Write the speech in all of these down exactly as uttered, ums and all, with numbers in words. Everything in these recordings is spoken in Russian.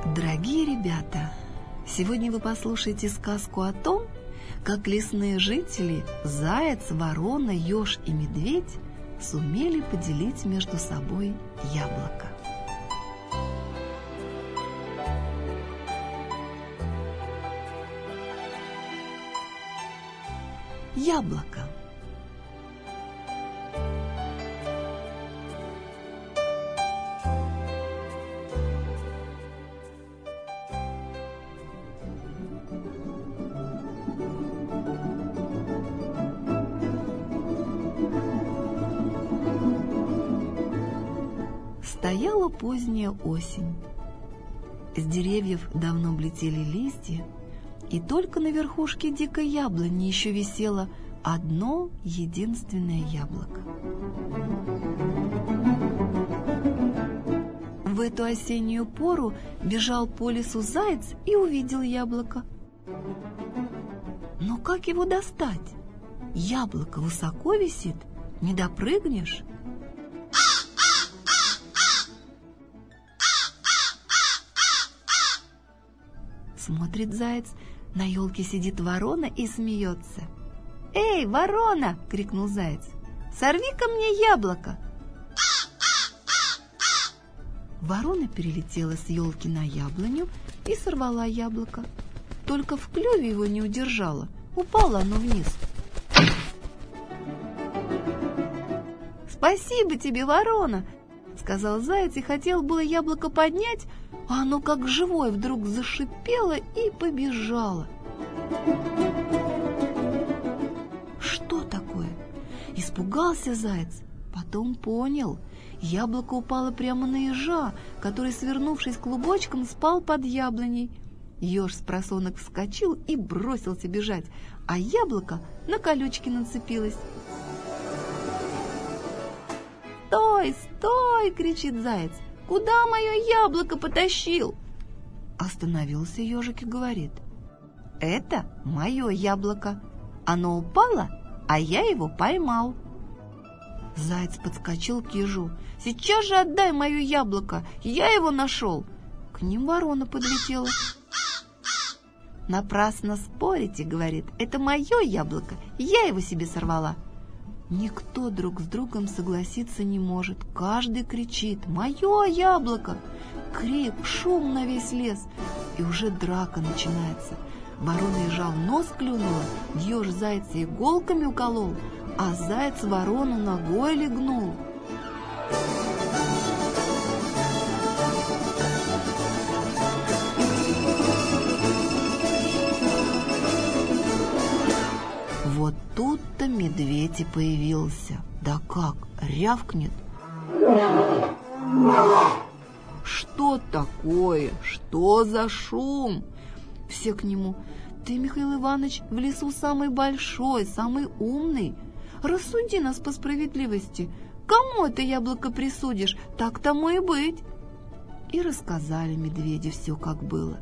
Дорогие ребята, сегодня вы послушаете сказку о том, как лесные жители – заяц, ворона, еж и медведь – сумели поделить между собой яблоко. Яблоко. Стояла поздняя осень. С деревьев давно облетели листья, и только на верхушке дикой яблони еще висело одно единственное яблоко. В эту осеннюю пору бежал по лесу заяц и увидел яблоко. Но как его достать? Яблоко высоко висит, не допрыгнешь. Смотрит заяц, на елке сидит ворона и смеется. «Эй, ворона!» — крикнул заяц. «Сорви-ка мне яблоко!» Ворона перелетела с елки на яблоню и сорвала яблоко. Только в клюве его не удержала, упало оно вниз. «Спасибо тебе, ворона!» — сказал заяц и хотел было яблоко поднять, а оно как живое вдруг зашипело и побежало. Что такое? Испугался заяц, потом понял. Яблоко упало прямо на ежа, который, свернувшись клубочком, спал под яблоней. Еж спросонок вскочил и бросился бежать, а яблоко на колючки нацепилось. «Стой, стой!» — кричит заяц. «Куда мое яблоко потащил?» Остановился ежик и говорит: «Это мое яблоко. Оно упало, а я его поймал». Заяц подскочил к ежу. «Сейчас же отдай мое яблоко, я его нашел!» К ним ворона подлетела. «Напрасно спорите, — говорит, — это мое яблоко, я его себе сорвала». Никто друг с другом согласиться не может. Каждый кричит: «Мое яблоко!» Крик, шум на весь лес, и уже драка начинается. Ворона ежа в нос клюнула, еж зайца иголками уколол, а заяц ворону ногой легнул. Вот тут-то медведь и появился. Да как, рявкнет. «Что такое? Что за шум?» Все к нему: «Ты, Михаил Иванович, в лесу самый большой, самый умный. Рассуди нас по справедливости. Кому это яблоко присудишь, так тому и быть». И рассказали медведю все, как было.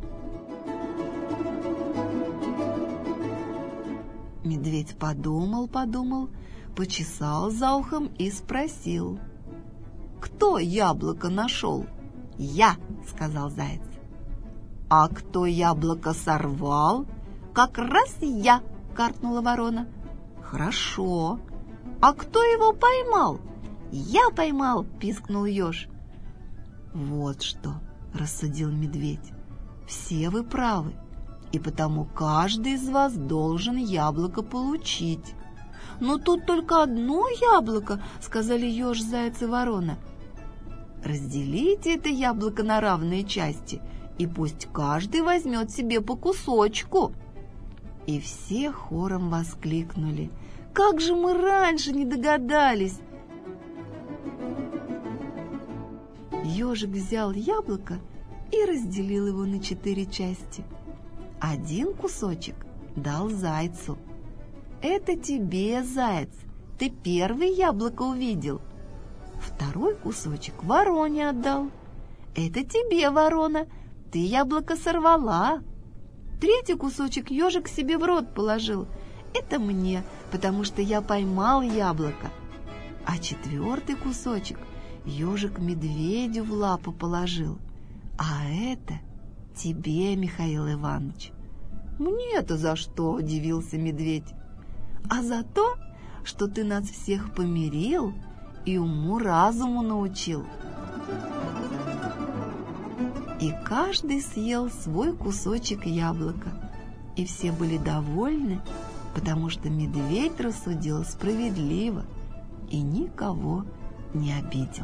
Медведь подумал-подумал, почесал за ухом и спросил: «Кто яблоко нашел?» «Я», — сказал заяц. «А кто яблоко сорвал?» «Как раз я», — каркнула ворона. «Хорошо. А кто его поймал?» «Я поймал», — пискнул еж. «Вот что», — рассудил медведь, — «все вы правы, и потому каждый из вас должен яблоко получить». «Но тут только одно яблоко», — сказали еж, заяц и ворона. «Разделите это яблоко на равные части, и пусть каждый возьмет себе по кусочку». И все хором воскликнули: «Как же мы раньше не догадались!» Ежик взял яблоко и разделил его на четыре части. Один кусочек дал зайцу. «Это тебе, заяц, ты первый яблоко увидел». Второй кусочек вороне отдал. «Это тебе, ворона, ты яблоко сорвала». Третий кусочек ежик себе в рот положил. «Это мне, потому что я поймал яблоко». А четвертый кусочек ежик медведю в лапу положил. «А это тебе, Михаил Иванович». «Мне-то за что?» – удивился медведь. «А за то, что ты нас всех помирил и уму-разуму научил». И каждый съел свой кусочек яблока, и все были довольны, потому что медведь рассудил справедливо и никого не обидел.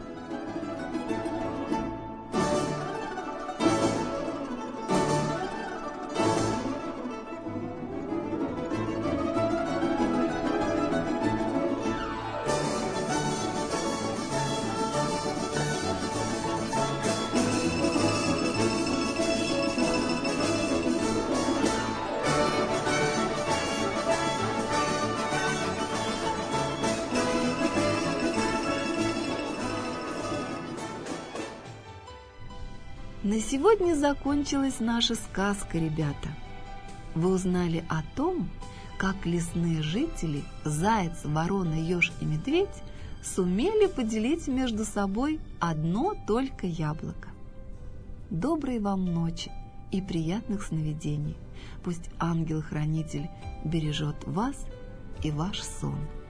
На сегодня закончилась наша сказка, ребята. Вы узнали о том, как лесные жители, заяц, ворона, еж и медведь, сумели поделить между собой одно только яблоко. Доброй вам ночи и приятных сновидений. Пусть ангел-хранитель бережет вас и ваш сон.